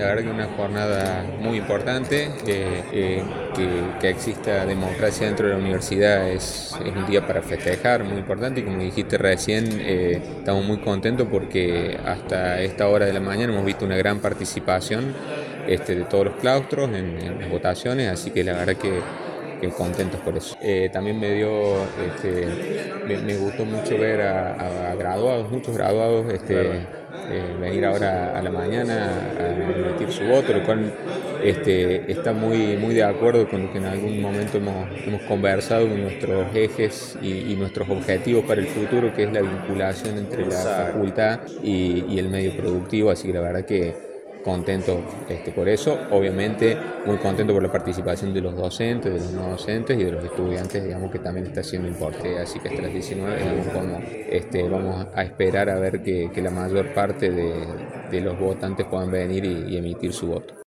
La verdad que una jornada muy importante, que exista democracia dentro de la universidad es un día para festejar, muy importante, y como dijiste recién, estamos muy contentos porque hasta esta hora de la mañana hemos visto una gran participación de todos los claustros en las votaciones, así que la verdad que contentos por eso. También me gustó mucho ver a graduados, muchos graduados, Claro. venir ahora a la mañana a emitir su voto, lo cual está muy de acuerdo con lo que en algún momento hemos conversado con nuestros ejes y nuestros objetivos para el futuro, que es la vinculación entre la Exacto. facultad y el medio productivo, así que la verdad que contento por eso, obviamente muy contento por la participación de los docentes, de los no docentes y de los estudiantes, digamos que también está siendo importante, así que hasta las 19 digamos, vamos a esperar a ver que la mayor parte de los votantes puedan venir y emitir su voto.